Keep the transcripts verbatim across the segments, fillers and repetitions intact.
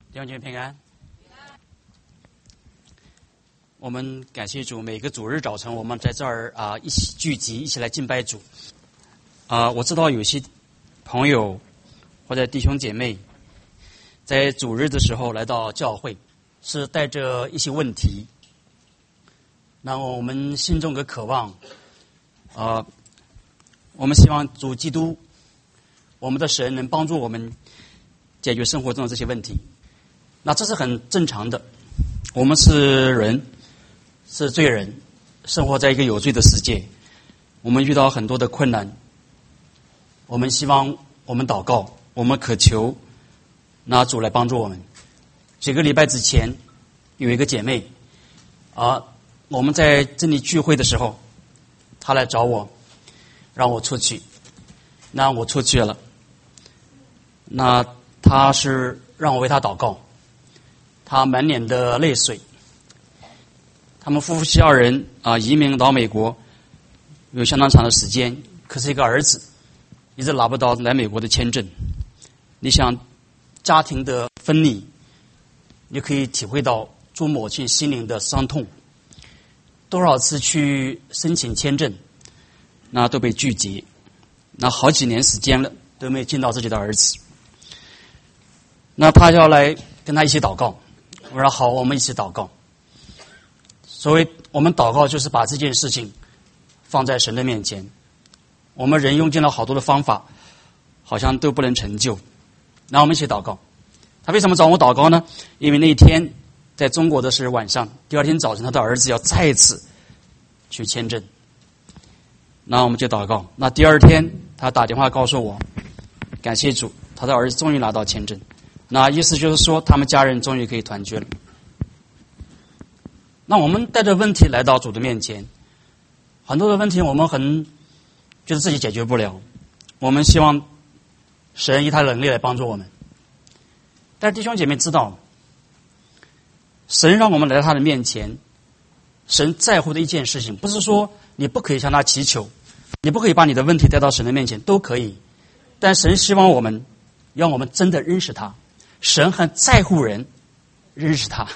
弟兄姐妹平安。我们感谢主，每个主日早晨我们在这儿啊、呃、一起聚集，一起来敬拜主。啊、呃，我知道有些朋友或者弟兄姐妹在主日的时候来到教会，是带着一些问题。那我们心中的渴望，啊、呃，我们希望主基督，我们的神能帮助我们解决生活中的这些问题。那这是很正常的，我们是人，是罪人，生活在一个有罪的世界，我们遇到很多的困难，我们希望我们祷告，我们渴求那主来帮助我们。几个礼拜之前有一个姐妹啊，我们在这里聚会的时候，她来找我，让我出去，那我出去了，那她是让我为她祷告，她满脸的泪水。他们夫妻二人啊，移民到美国有相当长的时间，可是一个儿子一直拿不到来美国的签证。你想家庭的分离，你可以体会到做母亲心灵的伤痛。多少次去申请签证，那都被拒绝，那好几年时间了都没有见到自己的儿子。那他要来跟他一起祷告，我说好，我们一起祷告。所谓我们祷告，就是把这件事情放在神的面前。我们人用尽了好多的方法，好像都不能成就。那我们一起祷告。他为什么找我祷告呢？因为那一天在中国的是晚上，第二天早晨他的儿子要再次去签证。那我们就祷告。那第二天他打电话告诉我，感谢主，他的儿子终于拿到签证。那意思就是说，他们家人终于可以团聚了。那我们带着问题来到主的面前，很多的问题我们很觉得自己解决不了，我们希望神以他的能力来帮助我们。但是弟兄姐妹知道，神让我们来到他的面前，神在乎的一件事情，不是说你不可以向他祈求，你不可以把你的问题带到神的面前，都可以。但神希望我们，让我们真的认识他。神很在乎人认识他。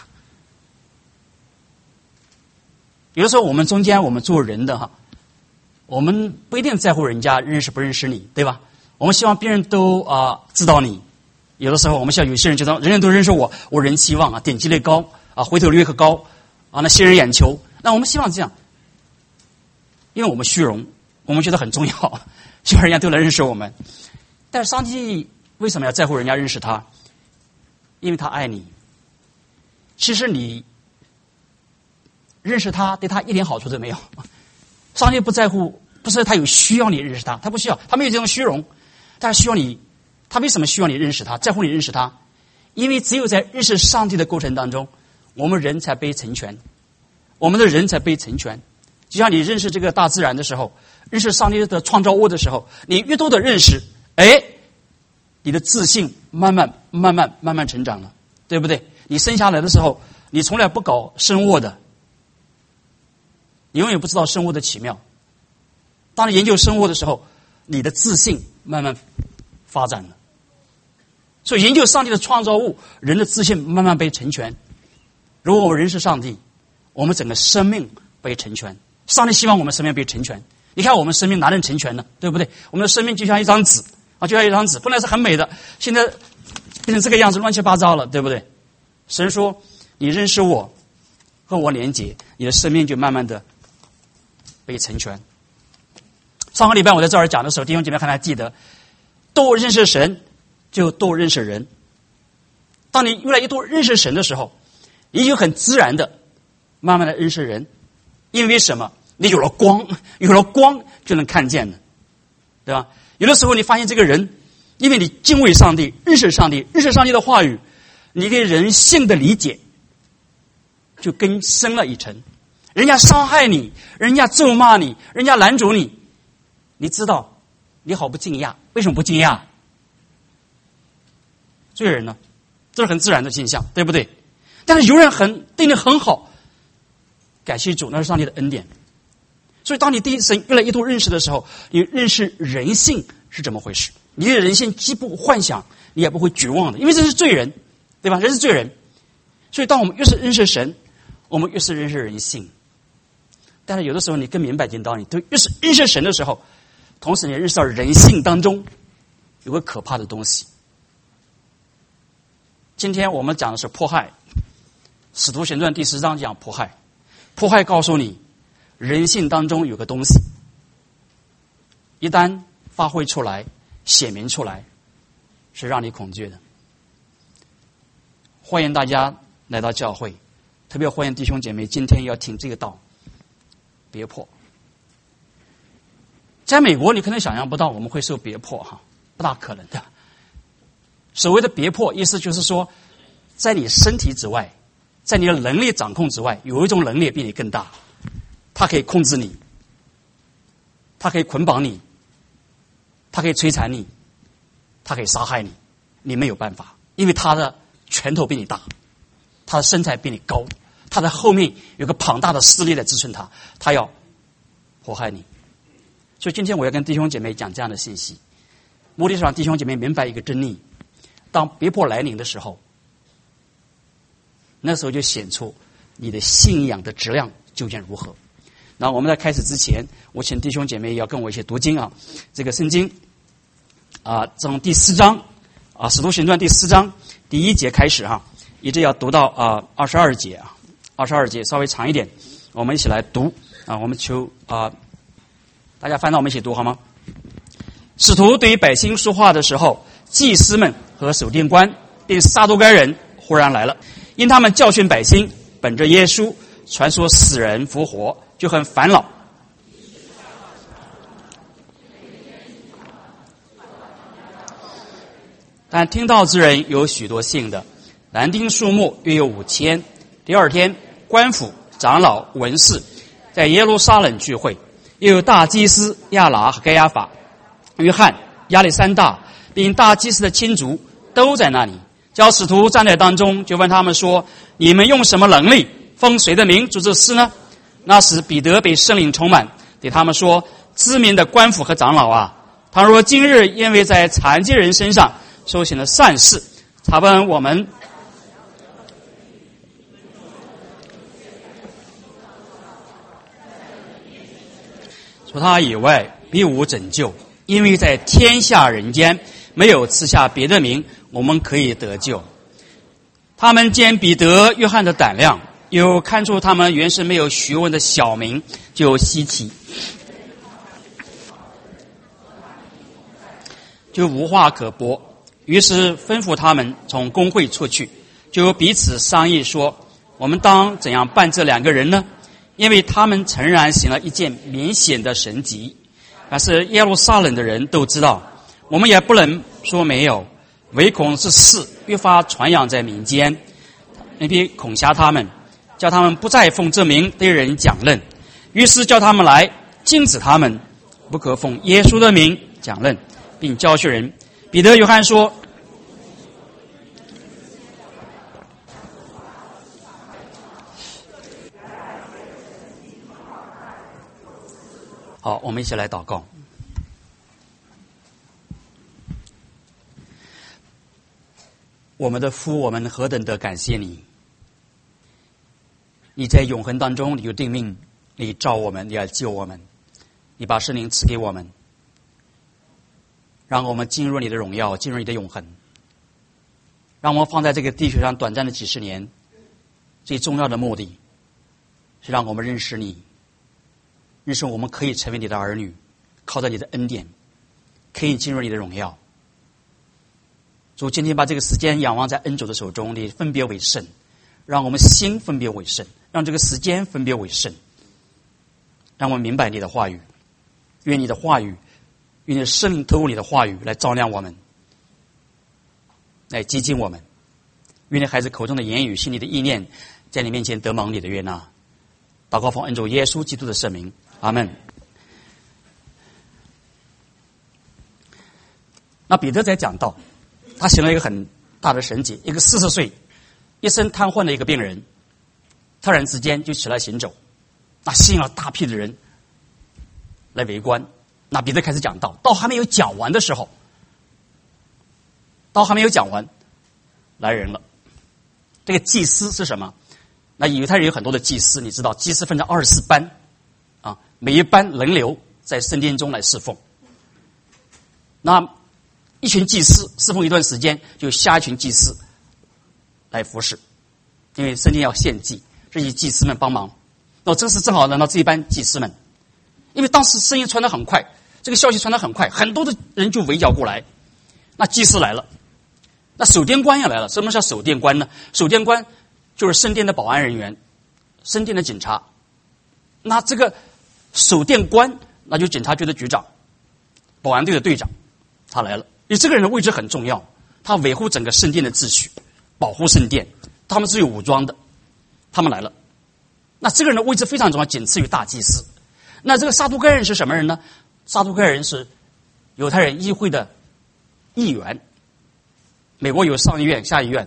有的时候我们中间我们做人的哈，我们不一定在乎人家认识不认识你，对吧？我们希望别人都啊、呃、知道你。有的时候我们像有些人觉得人人都认识我，我人气旺啊，点击率高啊，回头率可高啊，那吸人眼球。那我们希望这样，因为我们虚荣，我们觉得很重要，希望人家都来认识我们。但是上帝为什么要在乎人家认识他？因为他爱你。其实你认识他对他一点好处都没有。上帝不在乎，不是他有需要你认识他，他不需要，他没有这种虚荣，但是需要你。他为什么需要你认识他，在乎你认识他？因为只有在认识上帝的过程当中，我们人才被成全，我们的人才被成全。就像你认识这个大自然的时候，认识上帝的创造物的时候，你越多的认识，哎，你的自信慢慢慢慢慢慢成长了，对不对？你生下来的时候，你从来不搞生物的，你永远不知道生物的奇妙。当你研究生物的时候，你的自信慢慢发展了。所以研究上帝的创造物，人的自信慢慢被成全。如果我们认识上帝，我们整个生命被成全。上帝希望我们生命被成全。你看我们生命哪能成全呢？对不对？我们的生命就像一张纸啊，就像一张纸，本来是很美的，现在变成这个样子，乱七八糟了，对不对？神说，你认识我，和我连结，你的生命就慢慢的被成全。上个礼拜我在这儿讲的时候，弟兄姐妹看还记得，多认识神就多认识人。当你越来越多认识神的时候，你就很自然的慢慢的认识人。因为什么？你有了光，有了光就能看见了，对吧？有的时候你发现这个人，因为你敬畏上帝，认识上帝，认识上帝的话语，你对人性的理解就更深了一层。人家伤害你，人家咒骂你，人家拦阻你，你知道你好不惊讶。为什么不惊讶？罪人呢，这是很自然的现象，对不对？但是有人很对你很好，感谢主，那是上帝的恩典。所以当你对神越来越多认识的时候，你认识人性是怎么回事，你对人性既不幻想，你也不会绝望的，因为这是罪人， 对吧？人是罪人，所以当我们越是认识神，我们越是认识人性。但是有的时候你更明白这道理，对，越是认识神的时候，同时你认识到人性当中有个可怕的东西。今天我们讲的是迫害，使徒行传第十章讲迫害，迫害告诉你人性当中有个东西，一旦发挥出来显明出来，是让你恐惧的。欢迎大家来到教会，特别欢迎弟兄姐妹今天要听这个道，别迫。在美国你可能想象不到我们会受别迫哈，不大可能的。所谓的别迫意思就是说，在你身体之外，在你的能力掌控之外，有一种能力比你更大，它可以控制你，它可以捆绑你，它可以摧残你，它可以杀害你，你没有办法，因为他的拳头比你大，他的身材比你高，他的后面有个庞大的势力在支撑他，他要迫害你。所以今天我要跟弟兄姐妹讲这样的信息，目的是让弟兄姐妹明白一个真理：当逼迫来临的时候，那时候就显出你的信仰的质量究竟如何。那我们在开始之前，我请弟兄姐妹要跟我一起读经啊，这个圣经啊，从第四章啊，《使徒行传》第四章第一节开始哈、啊，一直要读到啊二十二节啊，二十二节稍微长一点，我们一起来读啊，我们求啊，大家翻到我们一起读好吗？使徒对于百姓说话的时候，祭司们和守殿官并撒都该人忽然来了，因他们教训百姓，本着耶稣传说死人复活，就很烦恼。但听到之人有许多信的，男丁数目约有五千。第二天，官府、长老、文士在耶路撒冷聚会，又有大祭司亚拿和该亚法、约翰、亚历山大，并大祭司的亲族都在那里。叫使徒站在当中，就问他们说：你们用什么能力奉谁的名做这事呢？那时彼得被圣灵充满，对他们说：知名的官府和长老啊，倘若今日因为在残疾人身上受行了善事，查问我们除他以外必无拯救，因为在天下人间没有赐下别的名我们可以得救。他们见彼得、约翰的胆量，又看出他们原是没有学问的小民，就稀奇，就无话可驳，于是吩咐他们从公会出去，就彼此商议说：我们当怎样办这两个人呢？因为他们诚然行了一件明显的神迹，但是耶路撒冷的人都知道，我们也不能说没有，唯恐是事越发传扬在民间，那边恐吓他们，叫他们不再奉这名对人讲论。于是叫他们来，禁止他们不可奉耶稣的名讲论，并教训人。彼得、约翰说：好，我们一起来祷告。我们的父，我们何等的感谢你！你在永恒当中，你就定命，你召我们，你要救我们，你把圣灵赐给我们，让我们进入你的荣耀，进入你的永恒。让我们放在这个地球上短暂的几十年，最重要的目的是让我们认识你，认识我们可以成为你的儿女，靠着你的恩典可以进入你的荣耀。主，今天把这个时间仰望在恩主的手中，你分别为圣，让我们心分别为圣，让这个时间分别为圣，让我们明白你的话语。愿你的话语，愿你的圣灵透过你的话语来照亮我们，来接近我们。愿你孩子口中的言语、心里的意念，在你面前得蒙你的悦纳。祷告奉恩主耶稣基督的圣名，阿们。那彼得在讲道，他行了一个很大的神迹，一个四十岁一生瘫痪的一个病人，突然之间就起来行走，那吸引了大批的人来围观。那彼得开始讲道，道还没有讲完的时候，道还没有讲完，来人了， 这个祭司是什么？那犹太人有很多的祭司，你知道，祭司分成二十四班啊，每一班轮流在圣殿中来侍奉。那一群祭司侍奉一段时间，就下一群祭司来服侍，因为圣殿要献祭，这些祭司们帮忙。那这是正好轮到这一班祭司们，因为当时声音传得很快，这个消息传得很快，很多的人就围剿过来。那祭司来了，那守殿官也来了。什么叫守殿官呢？守殿官就是圣殿的保安人员，圣殿的警察。那这个守殿官，那就警察局的局长，保安队的队长，他来了。因为这个人的位置很重要，他维护整个圣殿的秩序，保护圣殿。他们是有武装的，他们来了。那这个人的位置非常重要，仅次于大祭司。那这个撒都该人是什么人呢？撒都该人是犹太人议会的议员。美国有上议院、下议院。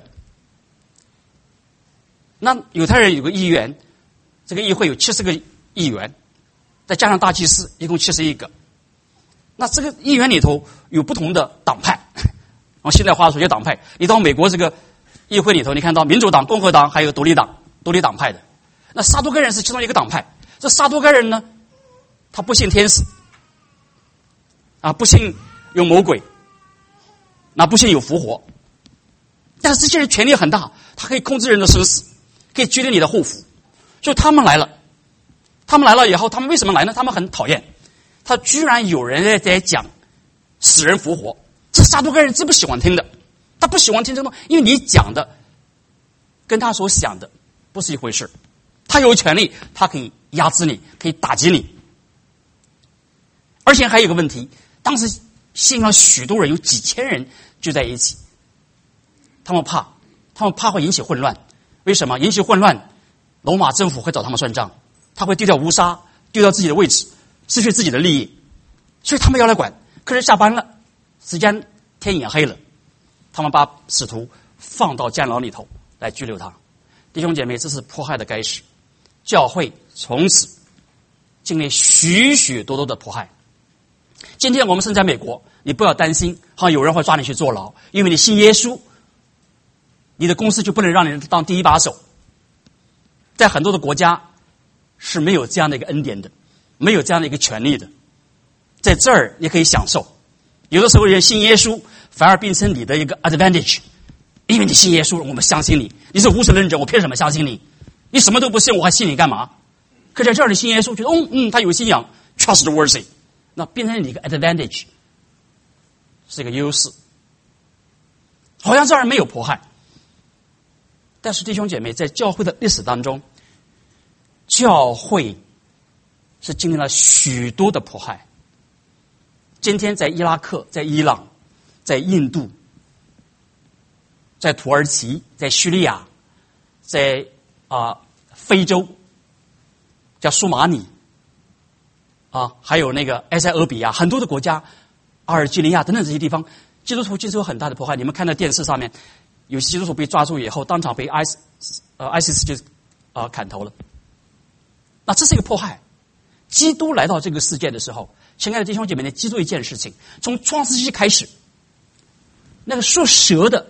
那犹太人有个议员，这个议会有七十个议员，再加上大祭司，一共七十一个。那这个议员里头有不同的党派，用现代话说叫党派。你到美国这个议会里头，你看到民主党、共和党还有独立党、独立党派的。那撒都该人是其中一个党派。这撒都该人呢，他不信天使，啊，不信有魔鬼，那不信有复活。但是这些人权力很大，他可以控制人的生死，可以决定你的后福。就他们来了，他们来了以后，他们为什么来呢？他们很讨厌，他居然有人在讲死人复活，这撒都该人最不喜欢听的。他不喜欢听这种，因为你讲的跟他所想的不是一回事。他有权利，他可以压制你，可以打击你。而且还有一个问题，当时现场许多人，有几千人聚在一起，他们怕，他们怕会引起混乱。为什么？引起混乱，罗马政府会找他们算账，他会丢掉乌纱，丢掉自己的位置，失去自己的利益，所以他们要来管。可是下班了，时间天也黑了，他们把使徒放到监牢里头来拘留他。弟兄姐妹，这是迫害的开始，教会从此经历许许多多的迫害。今天我们身在美国，你不要担心，好像有人会抓你去坐牢，因为你信耶稣，你的公司就不能让你当第一把手。在很多的国家是没有这样的一个恩典的，没有这样的一个权利的。在这儿你可以享受，有的时候人信耶稣反而变成你的一个 advantage， 因为你信耶稣，我们相信你，你是无神论者，我凭什么相信你？你什么都不信，我还信你干嘛？可在这儿你信耶稣，觉得嗯嗯，他有信仰 ，trustworthy， 那变成你一个 advantage， 是一个优势。好像这儿没有迫害，但是弟兄姐妹，在教会的历史当中，教会是经历了许多的迫害。今天在伊拉克、在伊朗、在印度、在土耳其、在叙利亚、在啊、呃、非洲，叫苏马里啊，还有那个埃塞俄比亚，很多的国家，阿尔及利亚等等这些地方，基督徒经受很大的迫害。你们看到电视上面，有些基督徒被抓住以后，当场被 ISIS 呃 ISIS 就啊、呃、砍头了。那这是一个迫害。基督来到这个世界的时候，亲爱的弟兄姐妹，你记住一件事情：从创世纪开始，那个属蛇的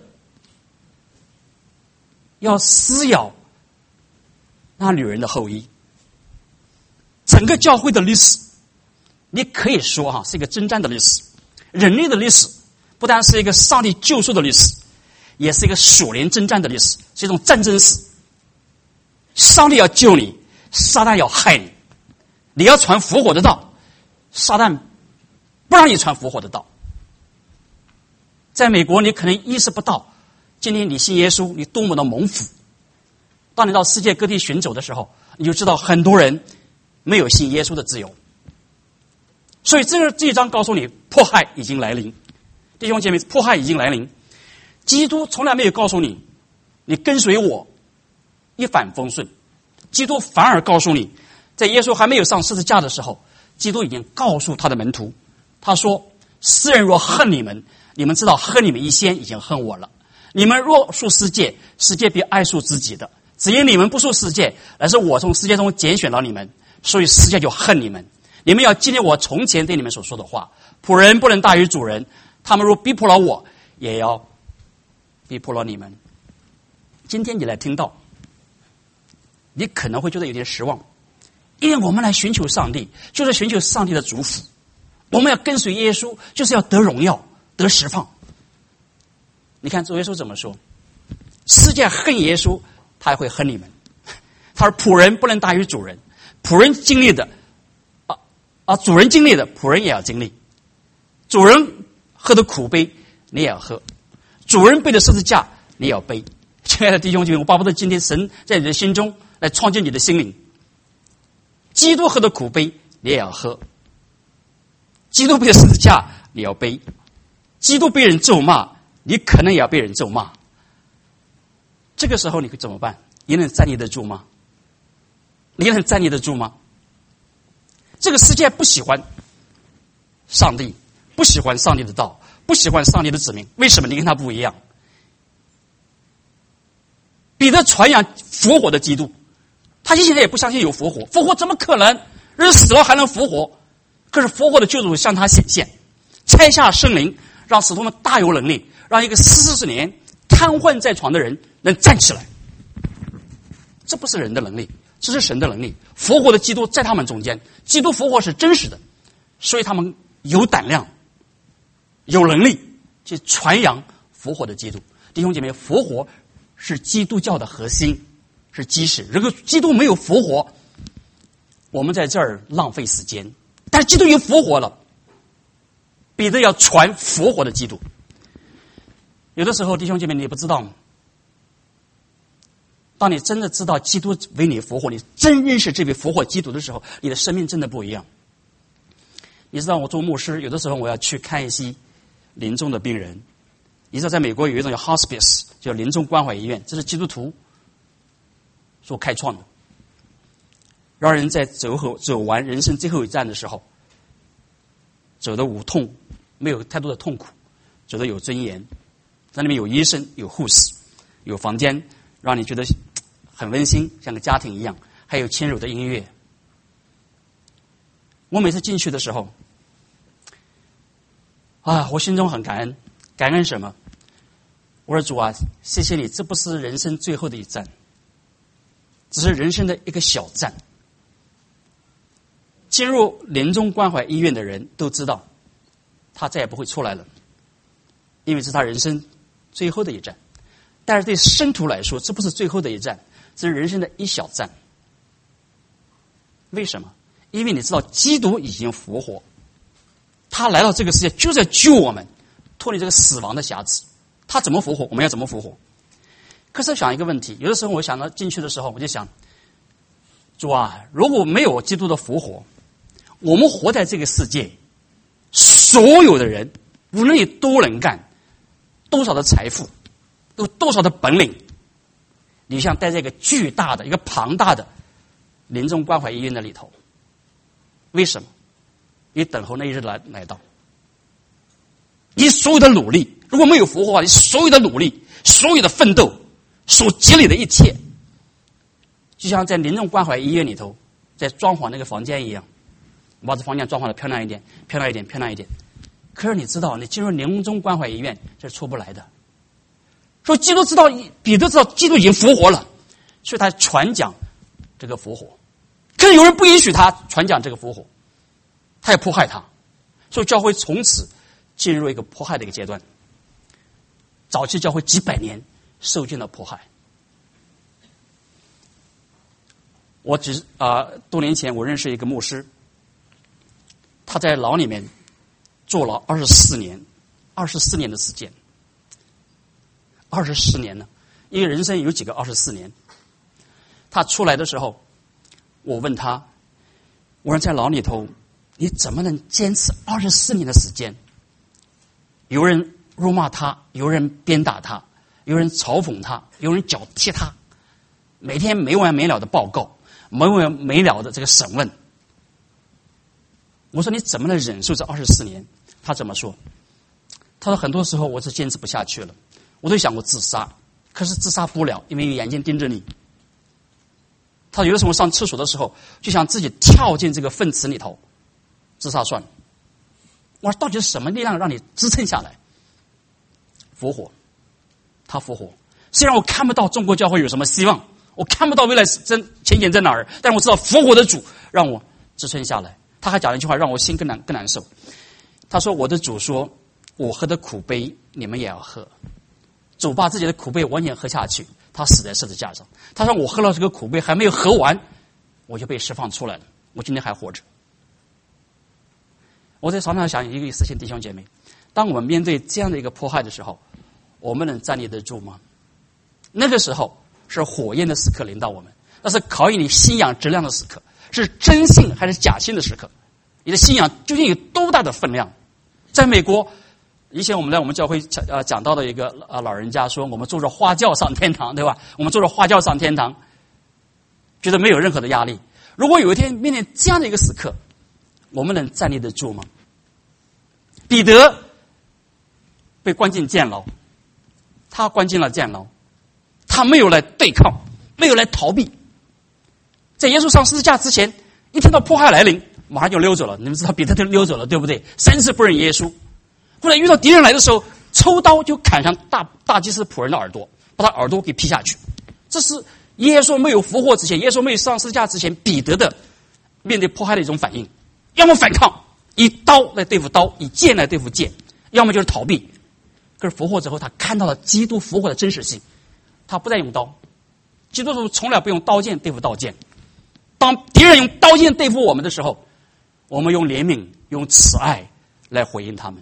要撕咬那女人的后裔。整个教会的历史，你可以说哈、啊、是一个征战的历史。人类的历史不但是一个上帝救赎的历史，也是一个属灵征战的历史，是一种战争史。上帝要救你，撒旦要害你。你要传复活的道，撒旦不让你传复活的道。在美国，你可能意识不到，今天你信耶稣，你多么的蒙福。当你到世界各地寻走的时候，你就知道很多人没有信耶稣的自由。所以这个这一章告诉你，迫害已经来临。弟兄姐妹，迫害已经来临。基督从来没有告诉你，你跟随我一帆风顺。基督反而告诉你，在耶稣还没有上十字架的时候，基督已经告诉他的门徒，他说：世人若恨你们，你们知道恨你们一先已经恨我了。你们若属世界，世界必爱属自己的。只因你们不属世界，而是我从世界中拣选了你们，所以世界就恨你们。你们要纪念我从前对你们所说的话：仆人不能大于主人。他们若逼迫了我，也要逼迫了你们。 今天你来听到，你可能会觉得有点失望，因为我们来寻求上帝，就是寻求上帝的祝福。我们要跟随耶稣，就是要得荣耀、得释放。你看主耶稣怎么说？世界恨耶稣，他也会恨你们。他说：“仆人不能大于主人，仆人经历的啊啊，主人经历的，仆人也要经历。主人喝的苦杯，你也要喝；主人背的十字架，你也要背。”亲爱的弟兄姐妹，我巴不得今天神在你的心中来创建你的心灵。基督喝的苦杯，你也要喝；基督背的十字架，你要背；基督被人咒骂，你可能也要被人咒骂。这个时候你会怎么办？你能站立得住吗？你能站立得住吗？这个世界不喜欢上帝，不喜欢上帝的道，不喜欢上帝的子民。为什么？你跟他不一样。彼得传扬复活的基督，他现在也不相信有复活，复活怎么可能？人死了还能复活？可是复活的救主向他显现，拆下圣灵，让使徒们大有能力，让一个四十年瘫痪在床的人能站起来。这不是人的能力，这是神的能力。复活的基督在他们中间，基督复活是真实的，所以他们有胆量、有能力去传扬复活的基督。弟兄姐妹，复活是基督教的核心，是基石。如果基督没有复活，我们在这儿浪费时间。但是基督已经复活了，彼得要传复活的基督。有的时候，弟兄姐妹，你不知道吗？当你真的知道基督为你复活，你真认识这位复活基督的时候，你的生命真的不一样。你知道，我做牧师，有的时候我要去看一些临终的病人。你知道，在美国有一种叫 hospice， 叫临终关怀医院，这是基督徒所开创的，让人在走后走完人生最后一站的时候，走得无痛，没有太多的痛苦，走得有尊严。在里面有医生，有护士，有房间，让你觉得很温馨，像个家庭一样，还有轻柔的音乐。我每次进去的时候，啊，我心中很感恩。感恩什么？我说主啊，谢谢你，这不是人生最后的一站，只是人生的一个小站。进入临终关怀医院的人都知道，他再也不会出来了，因为这是他人生最后的一站。但是对圣徒来说，这不是最后的一站，这是人生的一小站。为什么？因为你知道，基督已经复活，他来到这个世界就是要救我们，脱离这个死亡的辖制。他怎么复活，我们要怎么复活。可是想一个问题，有的时候我想到进去的时候，我就想，主啊，如果没有基督的复活，我们活在这个世界，所有的人无论你多能干，多少的财富，有多少的本领，你像待在一个巨大的、一个庞大的临终关怀医院的里头。为什么？你等候那一日来来到。你所有的努力，如果没有复活的话，你所有的努力、所有的奋斗所积累的一切，就像在临终关怀医院里头，在装潢那个房间一样，把这房间装潢的漂亮一点、漂亮一点、漂亮一点。可是你知道，你进入临终关怀医院这是出不来的。说基督知道，彼得知道基督已经复活了，所以他传讲这个复活。可是有人不允许他传讲这个复活，他要迫害他，所以教会从此进入一个迫害的一个阶段。早期教会几百年受尽了迫害。我只啊、呃，多年前我认识一个牧师，他在牢里面坐了二十四年，二十四年的时间，二十四年呢，一个人生有几个二十四年？他出来的时候，我问他，我说在牢里头，你怎么能坚持二十四年的时间？有人辱骂他，有人鞭打他，有人嘲讽他，有人脚踢他，每天没完没了的报告，没完没了的这个审问。我说你怎么能忍受这二十四年？他怎么说？他说很多时候我是坚持不下去了，我都想过自杀，可是自杀不了，因为眼睛盯着你。他有的时候上厕所的时候，就想自己跳进这个粪池里头，自杀算了。我说到底是什么力量让你支撑下来？复活，他复活， 虽然我看不到中国教会有什么希望，我看不到未来真前景在哪儿，但是我知道复活的主让我支撑下来。他还讲了一句话，让我心更难更难受。他说：“我的主说，我喝的苦杯，你们也要喝。主把自己的苦杯完全喝下去，他死在十字架上。他说我喝了这个苦杯还没有喝完，我就被释放出来了。我今天还活着。”我在常常想一个事情，弟兄姐妹，当我们面对这样的一个迫害的时候，我们能站立得住吗？那个时候是火焰的时刻临到我们，那是考验你信仰质量的时刻，是真信还是假信的时刻。你的信仰究竟有多大的分量？在美国，以前我们在我们教会讲呃讲到的一个呃老人家说，我们坐着花轿上天堂，对吧？我们坐着花轿上天堂，觉得没有任何的压力。如果有一天面对这样的一个时刻，我们能站立得住吗？彼得被关进监牢，他关进了监牢，他没有来对抗，没有来逃避。在耶稣上十字架之前，一听到迫害来临，马上就溜走了。你们知道彼得就溜走了，对不对？三次不认耶稣。后来遇到敌人来的时候，抽刀就砍向大大祭司仆人的耳朵，把他耳朵给劈下去。这是耶稣没有复活之前，耶稣没有上十字架之前，彼得的面对迫害的一种反应：要么反抗，以刀来对付刀，以剑来对付剑；要么就是逃避。可是复活之后，他看到了基督复活的真实性，他不再用刀。基督徒从来不用刀剑对付刀剑。当敌人用刀剑对付我们的时候，我们用怜悯、用慈爱来回应他们。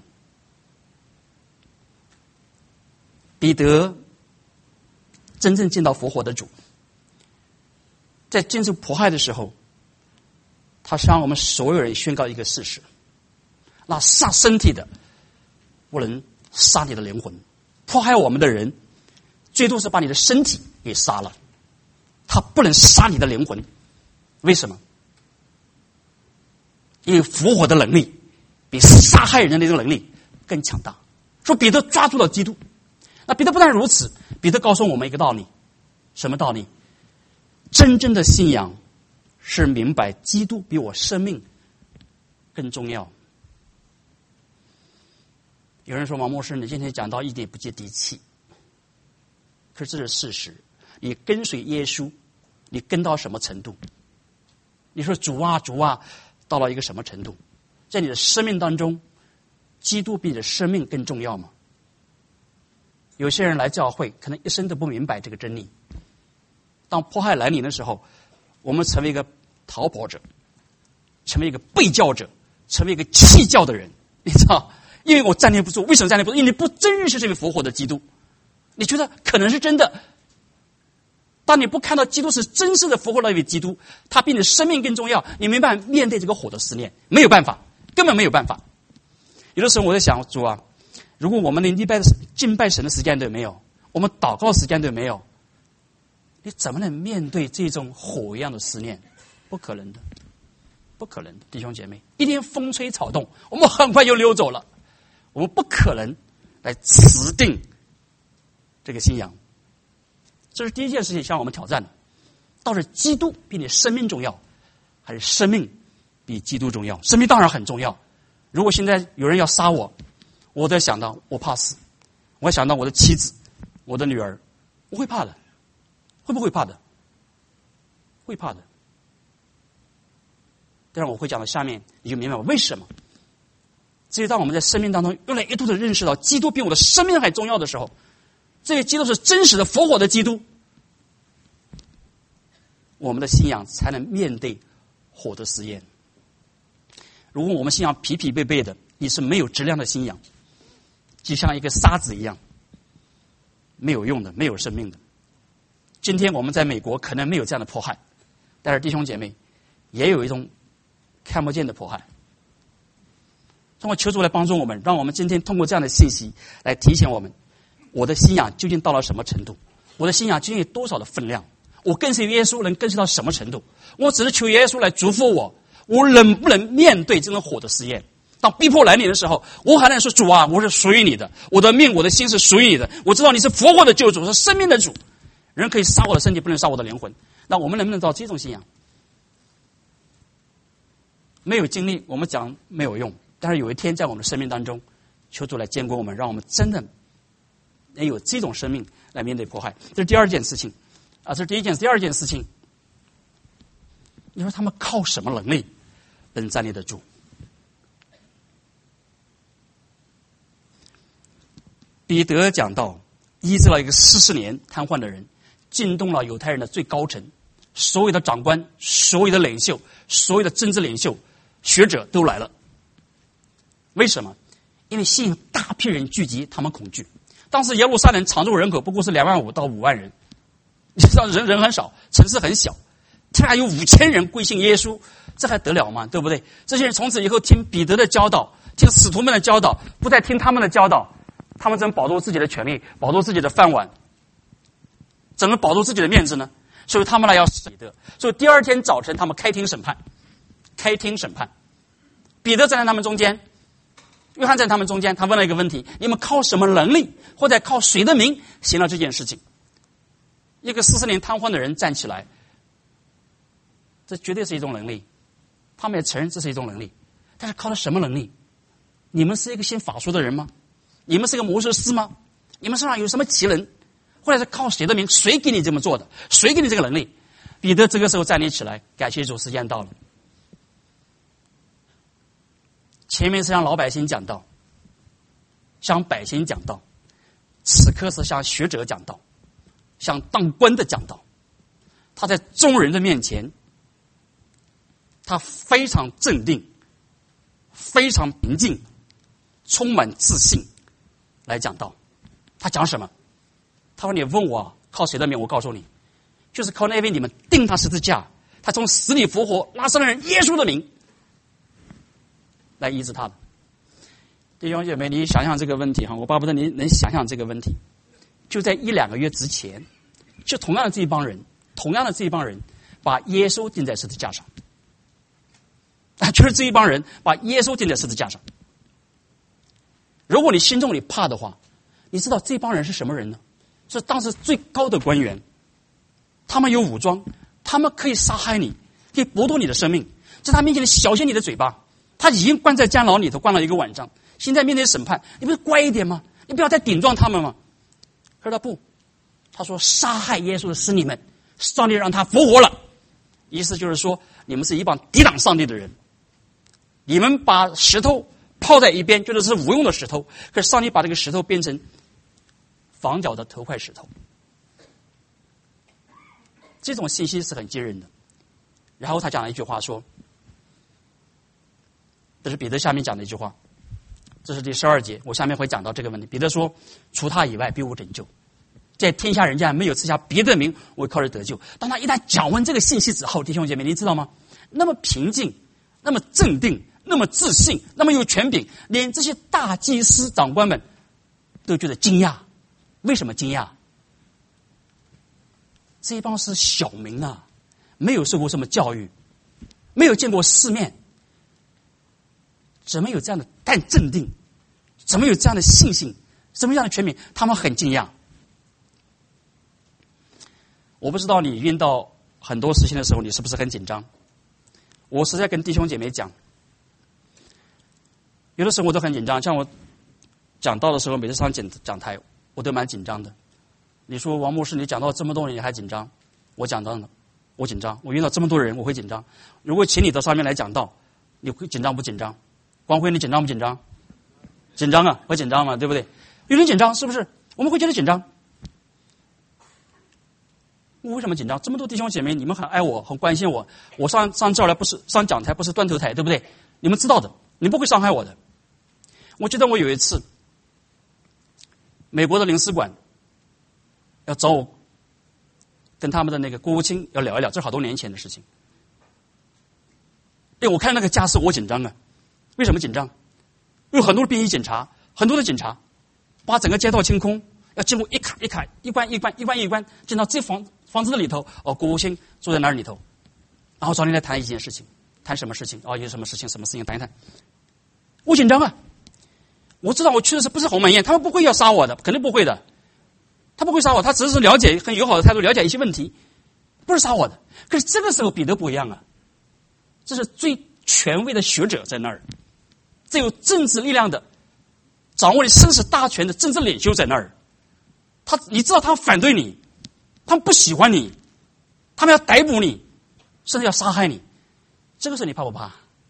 彼得真正见到复活的主，在接受迫害的时候，他向我们所有人宣告一个事实：那杀身体的不能杀你的灵魂，迫害我们的人最多是把你的身体给杀了，他不能杀你的灵魂。为什么？因为复活的能力比杀害人的这个能力更强大。说彼得抓住了基督，那彼得不但如此，彼得告诉我们一个道理。什么道理？真正的信仰是明白基督比我生命更重要。有人说，王牧师，你今天讲到一点不接地气，可是这是事实。你跟随耶稣，你跟到什么程度？你说主啊主啊，到了一个什么程度？在你的生命当中，基督比你的生命更重要吗？有些人来教会，可能一生都不明白这个真理。当迫害来临的时候，我们成为一个逃跑者，成为一个背教者，成为一个弃教的人。你知道，因为我站立不住。为什么站立不住？因为你不真认识这位复活的基督，你觉得可能是真的。当你不看到基督是真实的复活的一位基督，他比你的生命更重要，你没办法面对这个火的思念，没有办法，根本没有办法。有的时候我在想，主啊，如果我们连礼拜敬拜神的时间都没有，我们祷告时间都没有，你怎么能面对这种火一样的思念？不可能的，不可能的，弟兄姐妹，一天风吹草动，我们很快就溜走了。我们不可能来持定这个信仰。这是第一件事情向我们挑战的，到底基督比你生命重要，还是生命比基督重要？生命当然很重要。如果现在有人要杀我，我在想到我怕死，我想到我的妻子，我的女儿，我会怕的。会不会怕的？会怕的。但是我会讲到下面，你就明白为什么。只有当我们在生命当中越来越多的认识到基督比我的生命还重要的时候，这位基督是真实的复活的基督，我们的信仰才能面对火的实验。如果我们信仰疲疲惫惫的，你是没有质量的信仰，就像一个沙子一样，没有用的，没有生命的。今天我们在美国可能没有这样的迫害，但是弟兄姐妹也有一种看不见的迫害。通过求主来帮助我们，让我们今天通过这样的信息来提醒我们，我的信仰究竟到了什么程度？我的信仰究竟有多少的分量？我跟随耶稣能跟随到什么程度？我只是求耶稣来祝福我，我能不能面对这种火的试验？当逼迫来临的时候，我还能说主啊，我是属于你的，我的命我的心是属于你的，我知道你是复活的救主，是生命的主，人可以杀我的身体，不能杀我的灵魂。那我们能不能到这种信仰？没有经历我们讲没有用，但是有一天在我们的生命当中，求主来坚固我们，让我们真的能有这种生命来面对迫害。这是第二件事情啊，这是第一件事。第二件事情，你说他们靠什么能力能站立得住？彼得讲到，医治了一个四十年瘫痪的人，惊动了犹太人的最高层，所有的长官、所有的领袖、所有的政治领袖、学者都来了。为什么？因为吸引大批人聚集，他们恐惧。当时耶路撒冷常住人口不过是两万五到五万人，你知道人人很少，城市很小，突然有五千人归信耶稣，这还得了吗？对不对？这些人从此以后听彼得的教导，听使徒们的教导，不再听他们的教导，他们怎么保住自己的权利，保住自己的饭碗，怎么保住自己的面子呢？所以他们来要死彼得。所以第二天早晨，他们开庭审判，开庭审判。彼得站在他们中间，约翰在他们中间，他问了一个问题：你们靠什么能力，或者靠谁的名行了这件事情？一个四十年瘫痪的人站起来，这绝对是一种能力，他们也承认这是一种能力，但是靠的什么能力？你们是一个信法术的人吗？你们是个魔术师吗？你们身上有什么奇能？或者是靠谁的名？谁给你这么做的？谁给你这个能力？彼得这个时候站立起来，感谢主，时间到了。前面是向老百姓讲道，向百姓讲道，此刻是向学者讲道，向当官的讲道。他在众人的面前，他非常镇定，非常平静，充满自信来讲道。他讲什么？他说：“你问我靠谁的名？我告诉你，就是靠那位你们钉他十字架，他从死里复活拉撒勒人耶稣的名来医治他的。”弟兄姐妹，你想想这个问题哈，我巴不得你能想想这个问题。就在一两个月之前，就同样的这一帮人，同样的这一帮人，把耶稣钉在十字架上。啊，就是这一帮人把耶稣钉在十字架上。如果你心中里怕的话，你知道这帮人是什么人呢？是当时最高的官员，他们有武装，他们可以杀害你，可以剥夺你的生命，在他面前小心你的嘴巴。他已经关在监牢里头，关了一个晚上，现在面对审判，你不是乖一点吗？你不要再顶撞他们吗？可是他不，他说杀害耶稣的是你们，上帝让他复活了。意思就是说，你们是一帮抵挡上帝的人，你们把石头抛在一边，觉得是无用的石头，可是上帝把这个石头变成房角的头块石头。这种信息是很惊人的。然后他讲了一句话说，这是彼得下面讲的一句话，这是第十二节，我下面会讲到这个问题。彼得说：“除他以外，别无拯救，在天下人间没有赐下别的名，我靠着得救。”当他一旦讲完这个信息之后，弟兄姐妹，你知道吗？那么平静，那么镇定，那么自信，那么有权柄，连这些大祭司长官们都觉得惊讶。为什么惊讶？这一帮是小民啊，没有受过什么教育，没有见过世面，怎么有这样的但镇定？怎么有这样的信心？什么样的权柄？他们很惊讶。我不知道你遇到很多事情的时候，你是不是很紧张？我实在跟弟兄姐妹讲，有的时候我都很紧张。像我讲道的时候，每次上讲讲台，我都蛮紧张的。你说王牧师，你讲到这么多人，你还紧张？我讲到了，我紧张。我遇到这么多人，我会紧张。如果请你到上面来讲道，你会紧张不紧张？光辉，你紧张不紧张？紧张啊，会紧张嘛，对不对？有人紧张，是不是？我们会觉得紧张。我为什么紧张？这么多弟兄姐妹，你们很爱我，很关心我。我上上这儿来不是上讲台，不是端头台，对不对？你们知道的，你不会伤害我的。我记得我有一次，美国的领事馆要找我跟他们的那个国务卿要聊一聊，这是好多年前的事情。因为我看那个架势，我紧张啊。为什么紧张？有很多的便衣警察，很多的警察把整个街道清空，要经过一卡一卡、一关一关、一关一关，进到这房房子的里头。哦，国务卿坐在那里头，然后找你来谈一件事情，谈什么事情？哦，有什么事情？什么事情？谈一谈。我紧张啊！我知道我去的是不是鸿门宴，他们不会要杀我的，肯定不会的。他不会杀我，他只是了解，很友好的态度了解一些问题，不是杀我的。可是这个时候彼得不一样啊，这是最权威的学者在那儿，这有政治力量的，掌握了生死大权的政治领袖在那儿。 他你知道他们反对你，他们不喜欢你，他们要逮捕你，甚至要杀害你。这个时候你怕不怕？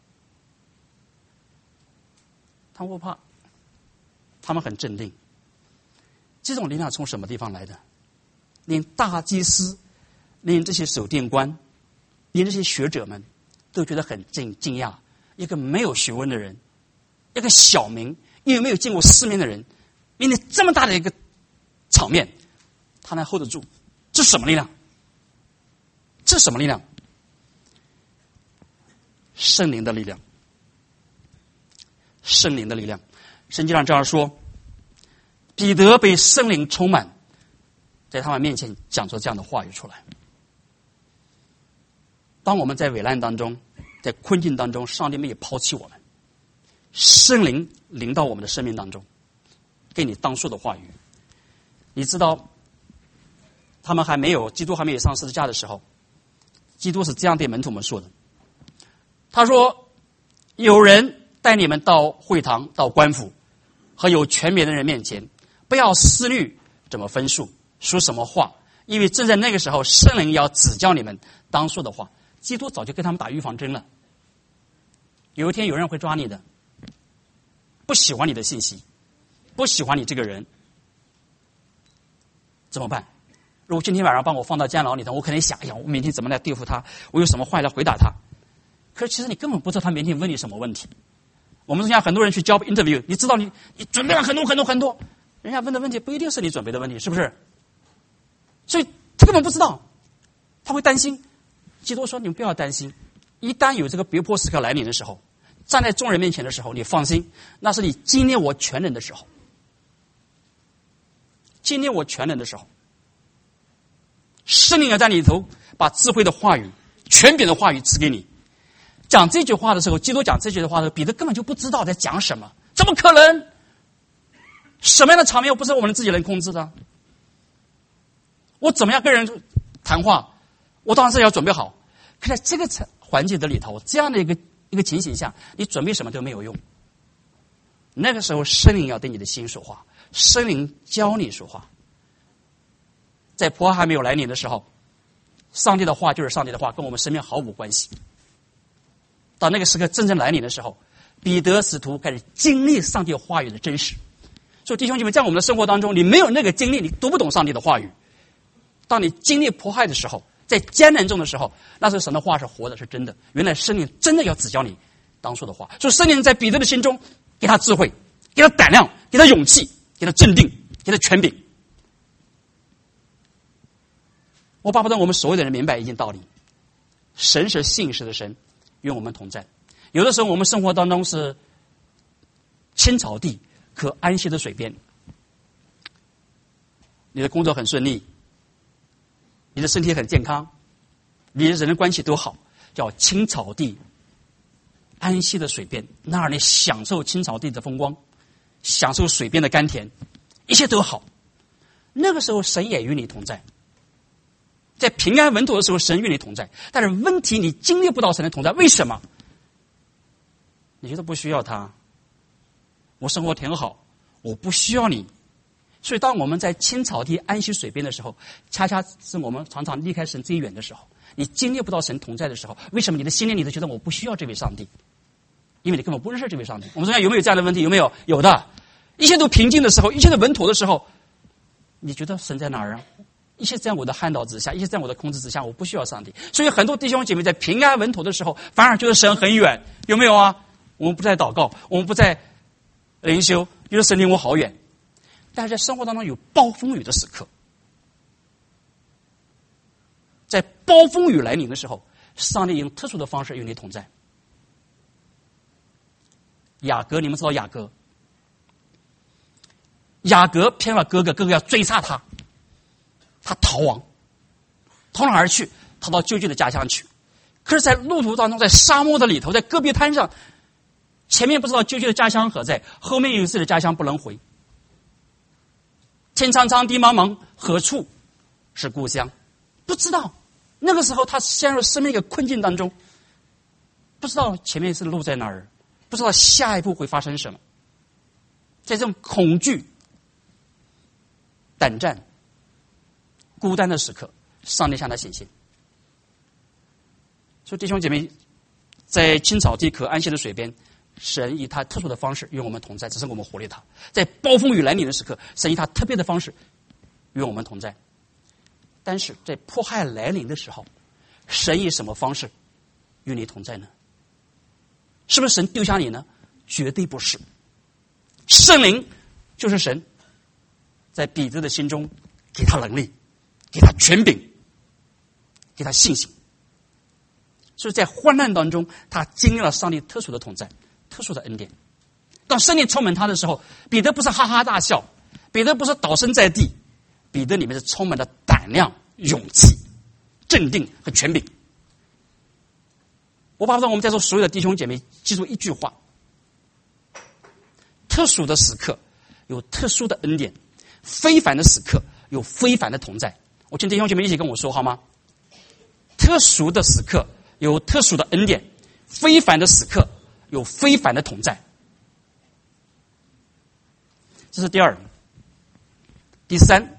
他们不怕，他们很镇定。这种力量从什么地方来的？连大祭司，连这些守殿官，连这些学者们都觉得很惊惊讶。一个没有学问的人，一个小民，又没有见过世面的人，面对这么大的一个场面，他能 hold 得住，这是什么力量？这是什么力量？圣灵的力量。圣灵的力量。圣经上这样说，彼得被圣灵充满，在他们面前讲出这样的话语出来。当我们在危难当中，在困境当中，上帝没有抛弃我们，圣灵临到我们的生命当中，给你当说的话语。你知道他们还没有基督还没有上十字架的时候，基督是这样对门徒们说的，他说，有人带你们到会堂，到官府和有权柄的人面前，不要思虑怎么分数，说什么话，因为正在那个时候，圣灵要指教你们当说的话。基督早就跟他们打预防针了。有一天有人会抓你的，不喜欢你的信息，不喜欢你这个人，怎么办？如果今天晚上把我放到监牢里头，我可能想，哎呀，我明天怎么来对付他？我有什么话来回答他？可是其实你根本不知道他明天问你什么问题。我们现在很多人去 job interview， 你知道你你准备了很多很多很多，人家问的问题不一定是你准备的问题，是不是？所以他根本不知道，他会担心。基督说：“你们不要担心，一旦有这个逼迫时刻来临的时候，站在众人面前的时候，你放心，那是你经历我全能的时候。经历我全能的时候，圣灵要在里头把智慧的话语、权柄的话语赐给你。讲这句话的时候，基督讲这句话的时候，彼得根本就不知道在讲什么，怎么可能？什么样的场面又不是我们自己能控制的？我怎么样跟人谈话？我当然是要准备好。可在这个环境的里头，这样的一个一个情形下，你准备什么都没有用。那个时候，圣灵要对你的心说话，圣灵教你说话。在迫害还没有来临的时候，上帝的话就是上帝的话，跟我们生命毫无关系。到那个时刻真正来临的时候，彼得使徒开始经历上帝话语的真实。所以弟兄姐妹，在我们的生活当中，你没有那个经历，你读不懂上帝的话语。当你经历迫害的时候，在艰难中的时候，那时候神的话是活的，是真的。原来圣灵真的要指教你当说的话。所以圣灵在彼得的心中给他智慧，给他胆量，给他勇气，给他镇定，给他权柄。我巴不得我们所有的人明白一件道理：神是信实的神，与我们同在。有的时候我们生活当中是青草地可安息的水边，你的工作很顺利，你的身体很健康，你的人的关系都好，叫青草地安息的水边，那儿你享受青草地的风光，享受水边的甘甜，一切都好。那个时候神也与你同在，在平安稳妥的时候神与你同在。但是问题你经历不到神的同在，为什么？你觉得不需要他，我生活挺好，我不需要你。所以当我们在青草地安息水边的时候，恰恰是我们常常离开神最远的时候。你经历不到神同在的时候，为什么你的心里你都觉得我不需要这位上帝？因为你根本不认识这位上帝。我们说有没有这样的问题？有没有？有的。一切都平静的时候，一切都稳妥的时候，你觉得神在哪儿啊？一切在我的handle导之下，一切在我的控制之下，我不需要上帝。所以很多弟兄姐妹在平安稳妥的时候，反而觉得神很远。有没有啊？我们不再祷告，我们不再灵修，觉得神离我好远。但是在生活当中有暴风雨的时刻，在暴风雨来临的时候，上帝用特殊的方式与你同在。雅各，你们知道雅各？雅各骗了哥哥，哥哥要追杀他，他逃亡，逃哪而去？逃到舅舅的家乡去。可是，在路途当中，在沙漠的里头，在戈壁滩上，前面不知道舅舅的家乡何在，后面有自己的家乡不能回。天苍苍，地茫茫，何处是故乡？不知道。那个时候，他陷入生命一个困境当中，不知道前面是路在哪儿，不知道下一步会发生什么。在这种恐惧、 胆战、孤单的时刻，上帝向他显现。所以弟兄姐妹，在青草地可安息的水边，神以他特殊的方式与我们同在，只是我们忽略他。在暴风雨来临的时刻，神以他特别的方式与我们同在。但是在迫害来临的时候，神以什么方式与你同在呢？是不是神丢下你呢？绝对不是。圣灵就是神在彼得的心中给他能力，给他权柄，给他信心。所以在患难当中，他经历了上帝特殊的同在，特殊的恩典。当圣灵充满他的时候，彼得不是哈哈大笑，彼得不是倒身在地，彼得里面是充满了胆量、勇气、镇定和权柄。我巴不得我们在座所有的弟兄姐妹记住一句话：特殊的时刻有特殊的恩典，非凡的时刻有非凡的同在。我请弟兄姐妹一起跟我说好吗？特殊的时刻有特殊的恩典，非凡的时刻有非凡的同在。这是第二。第三，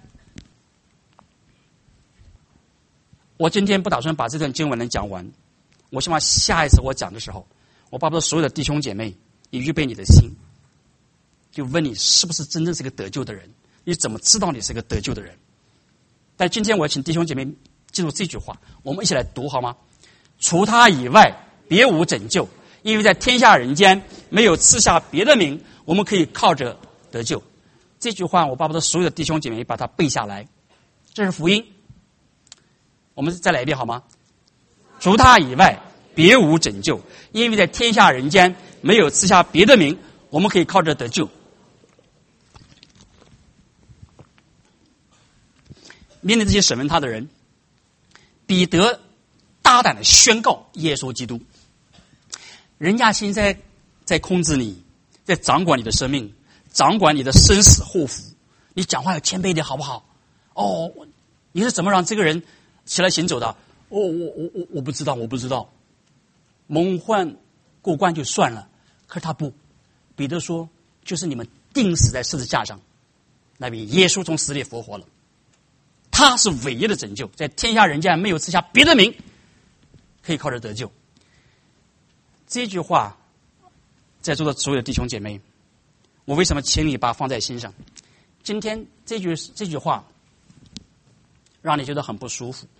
我今天不打算把这段经文能讲完，我希望下一次我讲的时候，我巴不得所有的弟兄姐妹，你预备你的心，就问你是不是真正是个得救的人，你怎么知道你是个得救的人？但今天我要请弟兄姐妹记住这句话，我们一起来读好吗？除他以外别无拯救，因为在天下人间没有赐下别的名，我们可以靠着得救。这句话我巴不得所有的弟兄姐妹把它背下来，这是福音。我们再来一遍好吗？除他以外别无拯救，因为在天下人间没有赐下别的名，我们可以靠着得救。面对这些审问他的人，彼得大胆的宣告耶稣基督。人家现在在控制你，在掌管你的生命，掌管你的生死祸福，你讲话要谦卑一点好不好？哦，你是怎么让这个人起来行走的？哦，我我我我不知道，我不知道。蒙混过关就算了，可是他不。彼得说，就是你们钉死在十字架上，那位耶稣从死里复活了，他是唯一的拯救，在天下人间没有赐下别的名，可以靠着得救。这句话，在座的所有的弟兄姐妹，我为什么请你把它放在心上？今天这句这句话，让你觉得很不舒服。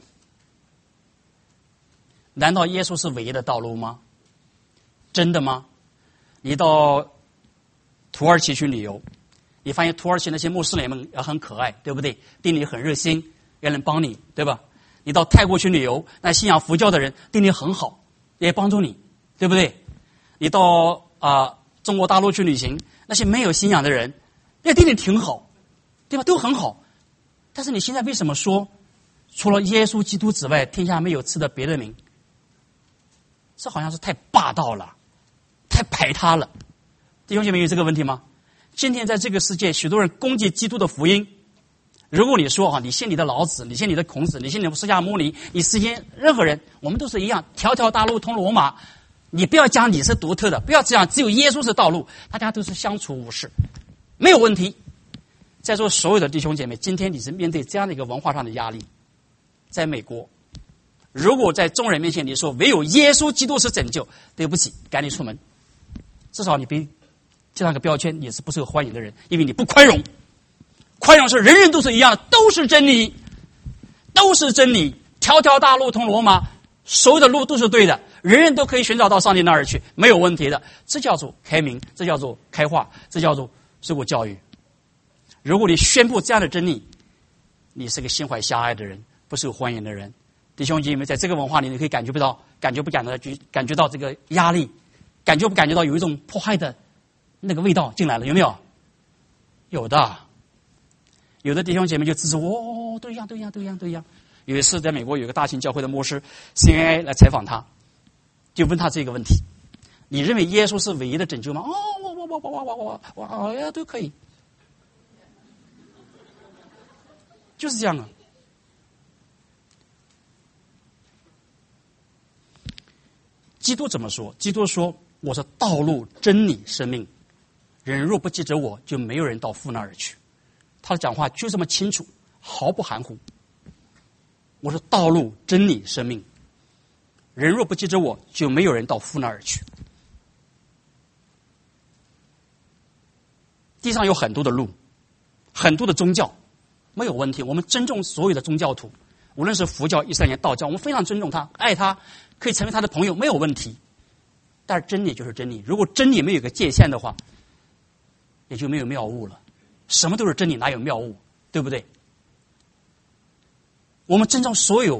难道耶稣是唯一的道路吗？真的吗？你到土耳其去旅游，你发现土耳其那些穆斯林们也很可爱，对不对？对你很热心，也能帮你，对吧？你到泰国去旅游，那信仰佛教的人对你很好，也帮助你，对不对？你到啊、呃、中国大陆去旅行，那些没有信仰的人也对你挺好，对吧？都很好。但是你现在为什么说除了耶稣基督之外，天下没有赐的别的名？这好像是太霸道了，太排他了。弟兄姐妹有这个问题吗？今天在这个世界，许多人攻击基督的福音。如果你说啊，你信你的老子，你信你的孔子，你信你的释迦牟尼，你信任何人，我们都是一样，条条大路通罗马。你不要讲你是独特的，不要讲只有耶稣是道路，大家都是相处无事，没有问题。在座所有的弟兄姐妹，今天你是面对这样的一个文化上的压力。在美国，如果在众人面前你说唯有耶稣基督是拯救，对不起，赶你出门。至少你被这样一个标签，你是不受欢迎的人，因为你不宽容。宽容是人人都是一样的，都是真理，都是真理，条条大路通罗马，所有的路都是对的，人人都可以寻找到上帝那儿去，没有问题的。这叫做开明，这叫做开化，这叫做受过教育。如果你宣布这样的真理，你是个心怀狭隘的人，不受欢迎的人。弟兄姐妹，在这个文化里，你可以感觉不到，感觉不感觉到，感觉到这个压力，感觉不感觉到有一种迫害的那个味道进来了？有没有？有的。有的弟兄姐妹就支持我，哦，都一样，都一样，都一样，都一样。有一次在美国有一个大型教会的牧师 C N A 来采访他，就问他这个问题：你认为耶稣是唯一的拯救吗？哦，我我我我我我我我呀，都可以，就是这样啊。基督怎么说？基督说：“我是道路、真理、生命，人若不记着我，就没有人到父那儿去。” 他的讲话就这么清楚，毫不含糊。我是道路、真理、生命。人若不记着我，就没有人到父那儿去。地上有很多的路，很多的宗教，没有问题。我们尊重所有的宗教徒，无论是佛教、伊斯兰教、道教，我们非常尊重他，爱他，可以成为他的朋友，没有问题。但是真理就是真理，如果真理没有一个界限的话，也就没有谬误了。什么都是真理，哪有谬误？对不对？我们尊重所有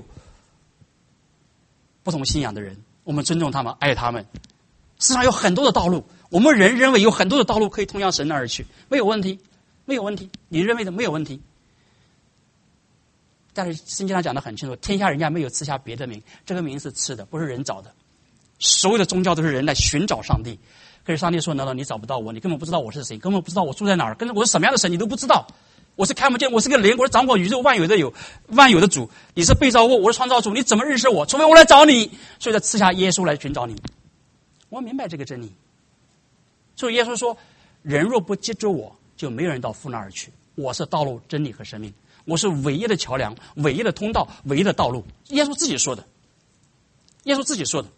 不同信仰的人，我们尊重他们，爱他们。世上有很多的道路，我们人认为有很多的道路可以通向神那儿去，没有问题，没有问题。你认为的没有问题。但是圣经上讲得很清楚，天下人家没有赐下别的名，这个名是赐的，不是人找的。所有的宗教都是人来寻找上帝，可是上帝说：“难道你找不到我？你根本不知道我是谁，根本不知道我住在哪儿，跟我是什么样的神，你都不知道。我是看不见，我是个灵，我是掌管宇宙万有的有万有的主。你是被造物，我是创造主，你怎么认识我？除非我来找你。所以才赐下耶稣来寻找你。我明白这个真理。所以耶稣说：人若不接住我，就没有人到父那儿去。我是道路、真理和生命，我是唯一的桥梁、唯一的通道、唯一的道路。耶稣自己说的，耶稣自己说的。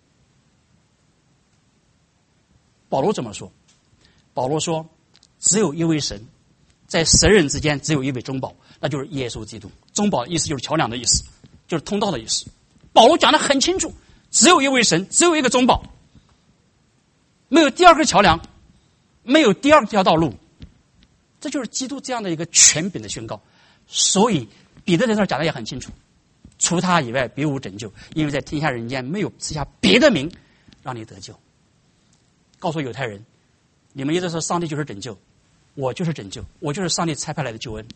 保罗怎么说？保罗说：只有一位神，在神人之间只有一位中保，那就是耶稣基督。中保的意思就是桥梁的意思，就是通道的意思。保罗讲得很清楚，只有一位神，只有一个中保，没有第二个桥梁，没有第二条道路。这就是基督这样的一个权柄的宣告。所以彼得在这儿讲的也很清楚，除他以外别无拯救，因为在天下人间没有赐下别的名让你得救。告诉犹太人，你们一直说上帝就是拯救，我就是拯救，我就是上帝差派来的救恩。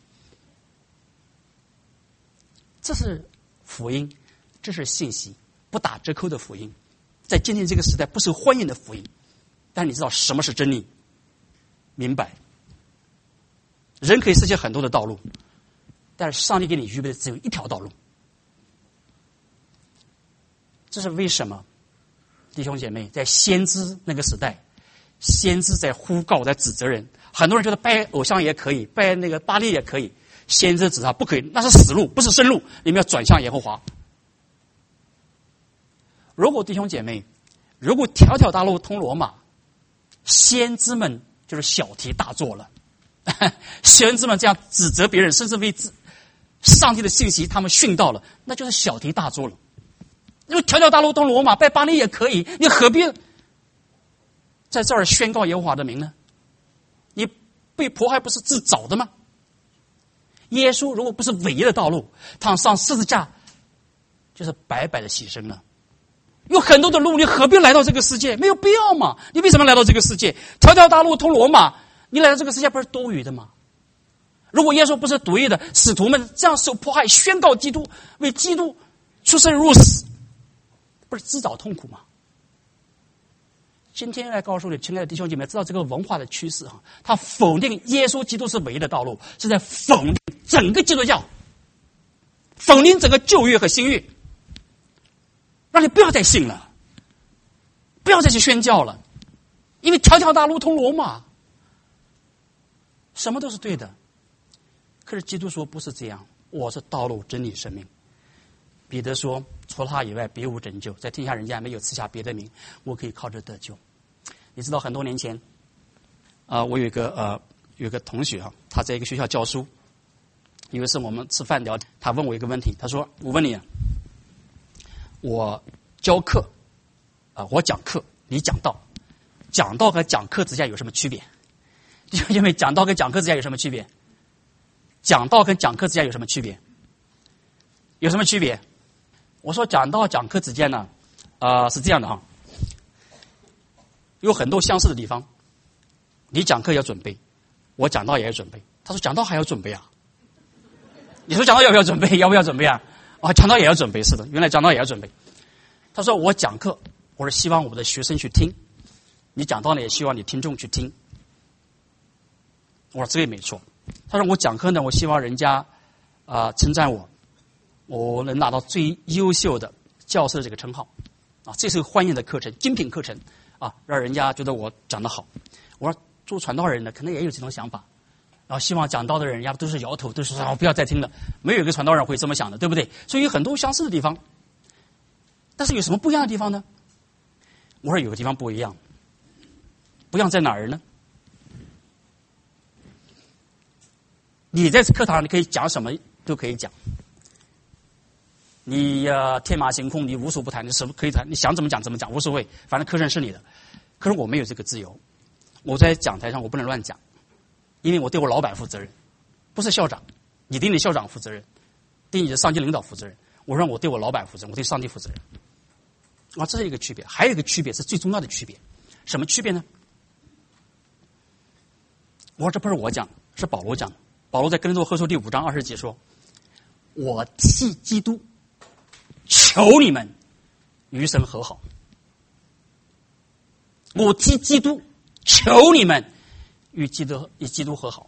这是福音，这是信息，不打折扣的福音，在今天这个时代不受欢迎的福音。但你知道什么是真理？明白，人可以设计很多的道路，但是上帝给你预备的只有一条道路。这是为什么？弟兄姐妹，在先知那个时代，先知在呼告，在指责人。很多人觉得拜偶像也可以，拜那个巴力也可以，先知指他不可以，那是死路，不是生路，你们要转向耶和华。如果弟兄姐妹，如果条条大路通罗马，先知们就是小题大做了。先知们这样指责别人，甚至为上帝的信息他们殉道了，那就是小题大做了。因为条条大路通罗马，拜巴力也可以，你何必在这儿宣告耶和华的名呢？你被迫害不是自找的吗？耶稣如果不是唯一的道路，他上十字架就是白白的牺牲了。有很多的路，你何必来到这个世界？没有必要嘛！你为什么来到这个世界？条条大路通罗马，你来到这个世界不是多余的吗？如果耶稣不是独一的，使徒们这样受迫害，宣告基督，为基督出生入死，不是自找痛苦吗？今天来告诉你，亲爱的弟兄姐妹，知道这个文化的趋势啊，他否定耶稣基督是唯一的道路，是在否定整个基督教，否定整个旧约和新约，让你不要再信了，不要再去宣教了，因为条条大路通罗马，什么都是对的。可是基督说不是这样，我是道路、真理、生命。彼得说：除了他以外别无拯救，在天下人间没有赐下别的名，我可以靠着得救。你知道很多年前啊、呃，我有一个呃有一个同学啊，他在一个学校教书。有一次我们吃饭聊，他问我一个问题，他说：我问你，我教课啊、呃，我讲课，你讲道，讲道和讲课之间有什么区别？弟兄姐妹，讲道跟讲课之间有什么区别？讲道跟讲课之间有什么区别？有什么区别？我说讲道讲课之间呢，呃，是这样的哈，有很多相似的地方。你讲课要准备，我讲道也要准备。他说讲道还要准备啊？你说讲道要不要准备？要不要准备啊？啊，讲道也要准备，是的，原来讲道也要准备。他说我讲课，我是希望我们的学生去听，你讲道呢也希望你听众去听。我说这也没错。他说我讲课呢，我希望人家啊、呃、称赞我。我能拿到最优秀的教师的这个称号，啊，这是个欢迎的课程，精品课程啊，让人家觉得我讲得好。我说做传道人的可能也有这种想法，啊， 然后希望讲道的人，人家都是摇头，都是说、哦、不要再听了。没有一个传道人会这么想的，对不对？所以有很多相似的地方，但是有什么不一样的地方呢？我说有个地方不一样，不一样在哪儿呢？你在课堂你可以讲什么都可以讲，你呀、呃、天马行空，你无所不谈，你什么可以谈，你想怎么讲怎么讲无所谓，反正课程是你的。可是我没有这个自由，我在讲台上我不能乱讲，因为我对我老板负责任，不是校长，你对你校长负责任，对你的上级领导负责任。我让我对我老板负责任，我对上帝负责任。啊，这是一个区别。还有一个区别是最重要的区别，什么区别呢？我说这不是我讲，是保罗讲的。保罗在哥林多后书第五章二十节说：“我替基督求你们与神和好。”我替基督求你们与基督与基督和好，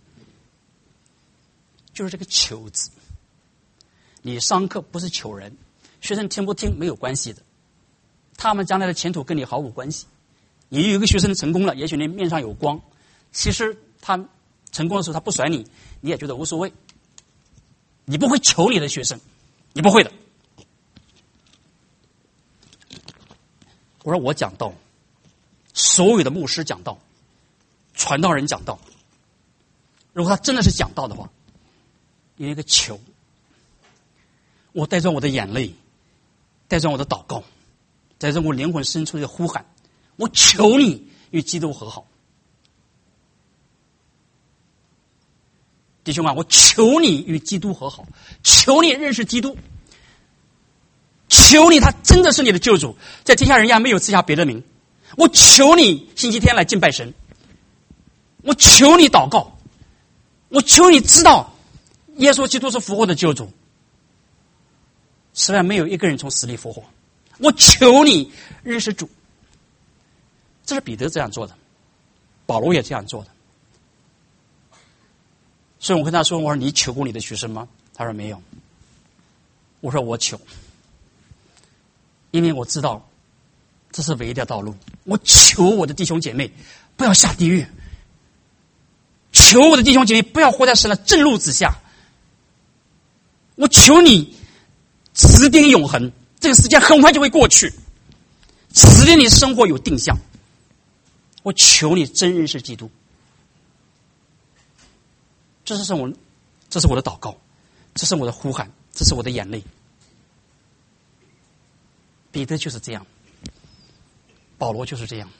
就是这个求字。你上课不是求人，学生听不听没有关系的，他们将来的前途跟你毫无关系。你有一个学生成功了，也许你面上有光，其实他成功的时候他不甩你，你也觉得无所谓。你不会求你的学生，你不会的。我说我讲道，所有的牧师讲道，传道人讲道，如果他真的是讲道的话，有一个求，我带着我的眼泪，带着我的祷告，带着我灵魂深处的呼喊，我求你与基督和好。弟兄啊，我求你与基督和好，求你认识基督，求你他真的是你的救主，在天下人家没有赐下别的名。我求你星期天来敬拜神，我求你祷告，我求你知道耶稣基督是复活的救主，实在没有一个人从死里复活。我求你认识主。这是彼得这样做的，保罗也这样做的。所以我跟他说，我说你求过你的学生吗？他说没有。我说我求，因为我知道这是唯一的道路。我求我的弟兄姐妹不要下地狱，求我的弟兄姐妹不要活在神的正路之下。我求你指定永恒，这个时间很快就会过去，指定你生活有定向。我求你真认识基督。这是我，这是我的祷告，这是我的呼喊，这是我的眼泪。彼得就是这样，保罗就是这样。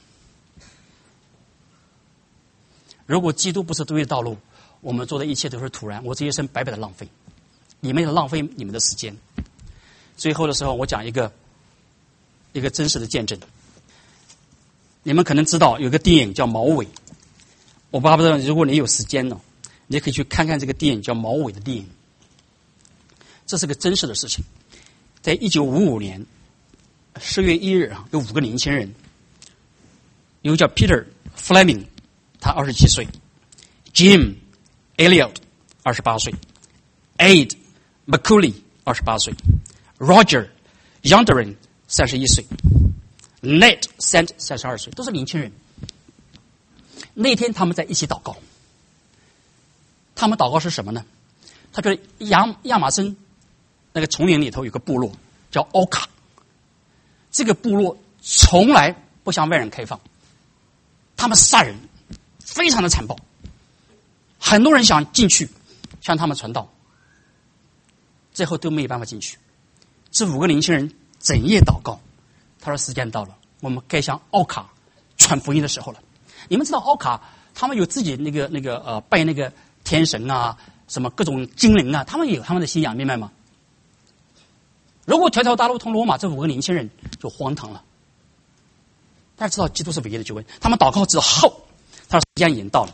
如果基督不是对的道路，我们做的一切都是徒然，我这一生白白的浪费，你们也浪费你们的时间。最后的时候，我讲一个一个真实的见证。你们可能知道有个电影叫《毛尾》，我巴不得如果你有时间呢，你可以去看看这个电影叫《毛尾》的电影。这是个真实的事情。在一九五五年十月一日啊，有五个年轻人，有个叫 Peter Fleming， 他二十七岁 ，Jim Elliot 二十八岁 ，Ade McCauley 二十八岁 ，Roger Yonderin 三十一岁 ，Nate Sant 三十二岁，都是年轻人。那天他们在一起祷告。他们祷告是什么呢？他觉得亚亚马逊那个丛林里头有个部落叫奥卡，这个部落从来不向外人开放，他们杀人非常的残暴，很多人想进去向他们传道，最后都没有办法进去。这五个年轻人整夜祷告，他说时间到了，我们该向奥卡传福音的时候了。你们知道奥卡他们有自己那个那个呃拜那个天神啊，什么各种精灵啊，他们也有他们的信仰，明白吗？如果条条大路通罗马，这五个年轻人就荒唐了。大家知道基督是唯一的救恩，他们祷告之后，他说时间已经到了，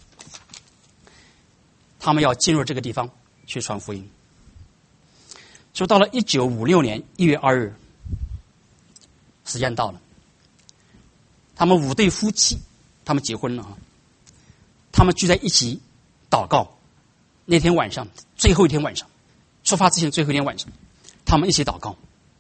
他们要进入这个地方去传福音。就到了一九五六年一月二日，时间到了，他们五对夫妻，他们结婚了啊，他们聚在一起祷告。那天晚上，最后一天晚上，出发之前最后一天晚上，他们一起祷告。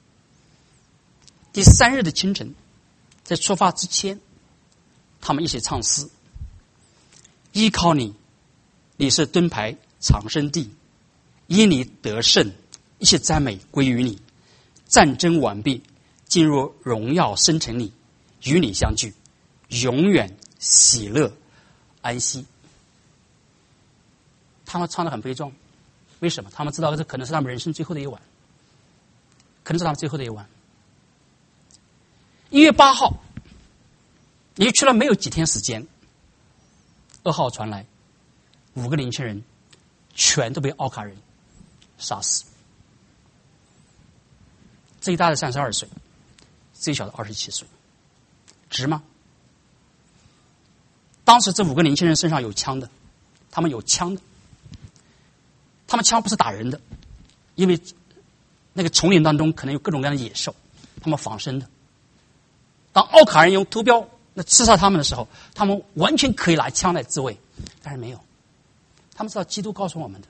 第三日的清晨，在出发之前，他们一起唱诗：依靠你， 你是盾牌藏身地，因你得胜，一切赞美归于你。战争完毕，进入荣耀深城里，与你相聚，永远喜乐安息。他们唱得很悲壮，为什么？他们知道这可能是他们人生最后的一晚，可能是他们最后的一晚。一月八号，你去了没有几天时间，噩耗传来，五个年轻人全都被奥卡人杀死。最大的三十二岁，最小的二十七岁，值吗？当时这五个年轻人身上有枪的，他们有枪的，他们枪不是打人的，因为那个丛林当中可能有各种各样的野兽，他们防身的。当奥卡人用图标那刺杀他们的时候，他们完全可以拿枪来自卫，但是没有。他们知道基督告诉我们的，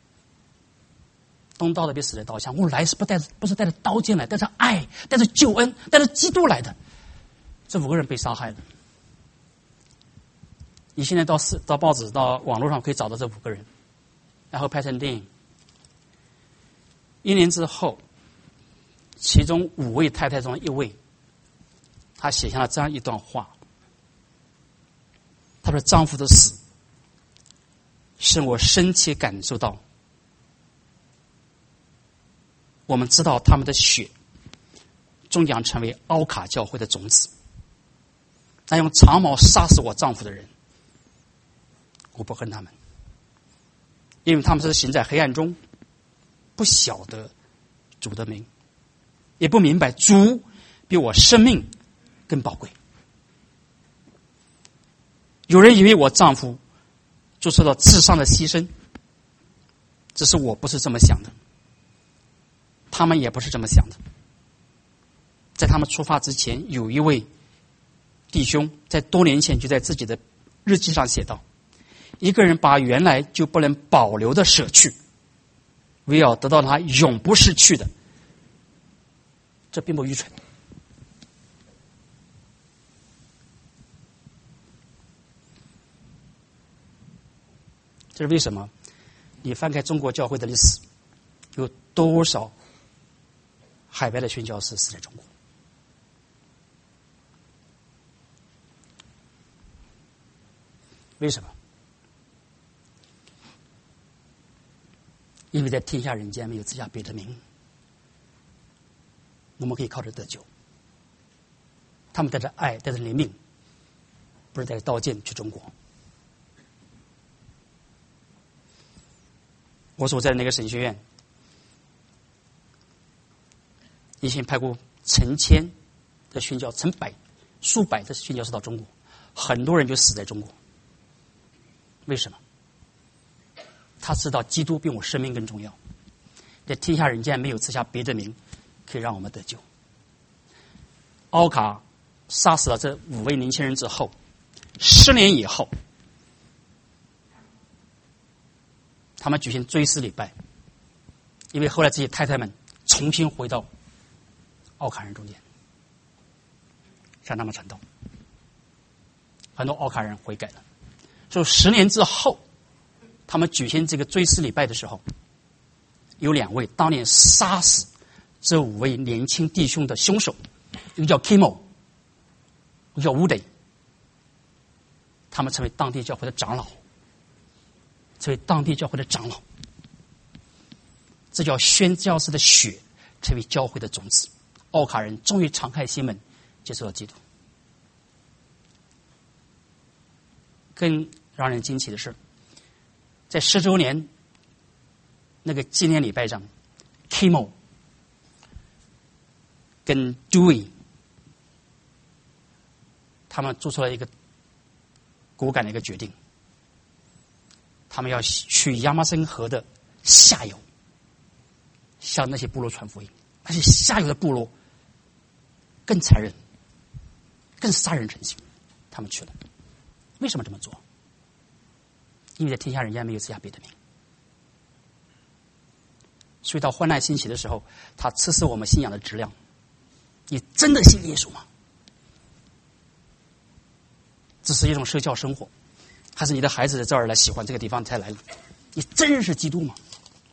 东道的比死的刀枪。我来是不带着，不是带着刀剑来，带着爱，带着救恩，带着基督来的。这五个人被杀害了。你现在到市、到报纸、到网络上可以找到这五个人，然后拍成电影。一年之后，其中五位太太中的一位，她写下了这样一段话：她说，丈夫的死使我深切感受到，我们知道他们的血终将成为奥卡教会的种子。那用长矛杀死我丈夫的人，我不恨他们，因为他们是行在黑暗中，不晓得主的名，也不明白主比我生命更宝贵。有人以为我丈夫就受到至上的牺牲，只是我不是这么想的，他们也不是这么想的。在他们出发之前，有一位弟兄在多年前就在自己的日记上写道：一个人把原来就不能保留的舍去，为要得到他永不失去的，这并不愚蠢。这是为什么？你翻开中国教会的历史，有多少海外的宣教士死在中国？为什么？因为在天下人间没有赐下别的名，我们可以靠着得救。他们带着爱，带着怜悯，不是带着刀剑去中国。我所在的那个神学院，以前派过成千的宣教，成百、数百的宣教士到中国，很多人就死在中国。为什么？他知道基督比我生命更重要，在天下人间没有赐下别的名可以让我们得救。奥卡杀死了这五位年轻人之后，十年以后，他们举行追思礼拜，因为后来这些太太们重新回到奥卡人中间，向他们传道，很多奥卡人悔改了。所以十年之后，他们举行这个追思礼拜的时候，有两位当年杀死这五位年轻弟兄的凶手，一个叫 Kimo， 一个叫 Woody， 他们成为当地教会的长老，成为当地教会的长老。这叫宣教士的血成为教会的种子。奥卡人终于敞开心门接受了基督。更让人惊奇的是，在十周年那个纪念礼拜上 Kimo 跟 Dewey 他们做出了一个果敢的一个决定，他们要去亚马逊河的下游向那些部落传福音。而且下游的部落更残忍，更杀人成性，他们去了。为什么这么做？因为在天下人间没有赐下别的名。所以到患难兴起的时候，他测试我们信仰的质量。你真的信耶稣吗？只是一种社交生活， 还是你的孩子在这儿来喜欢这个地方才来了？你真认识基督吗？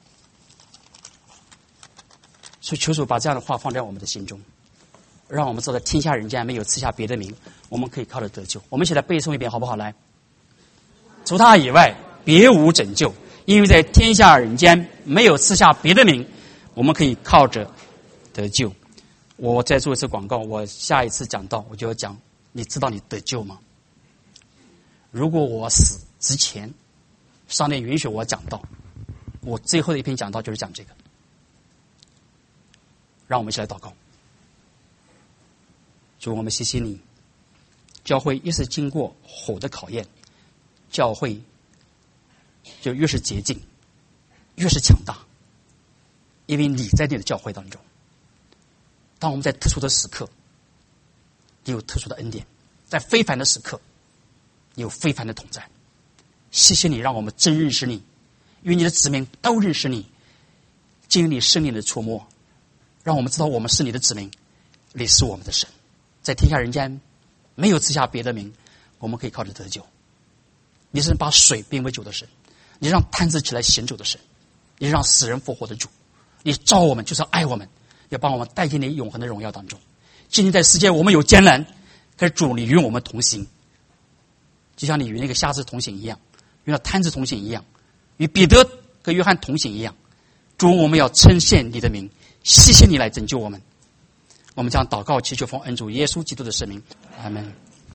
所以求主把这样的话放在我们的心中，让我们知道天下人间没有赐下别的名，我们可以靠着得救。我们一起来背诵一遍好不好？来，除他以外别无拯救，因为在天下人间没有赐下别的名，我们可以靠着得救。我再做一次广告，我下一次讲到我就要讲，你知道你得救吗？如果我死之前上帝允许我讲道，我最后的一篇讲道就是讲这个。让我们一起来祷告。主，我们谢谢你，教会越是经过火的考验，教会就越是洁净，越是强大，因为你在你的教会当中。当我们在特殊的时刻，你有特殊的恩典；在非凡的时刻，你有非凡的同在。谢谢你，让我们真认识你，与你的子民都认识你，经历生命的触摸，让我们知道我们是你的子民，你是我们的神。在天下人间没有赐下别的名，我们可以靠着得救。你是把水变为酒的神，你让瘫子起来行走的神，你让死人复活的主。你召我们就是要爱我们，要把我们带进你永恒的荣耀当中。今天在世界我们有艰难，可是主你与我们同行，就像你与那个瞎子同行一样，与那瘫子同行一样，与彼得和约翰同行一样。主，我们要称谢你的名，谢谢你来拯救我们。我们将祷告祈求奉恩主耶稣基督的圣名，阿们。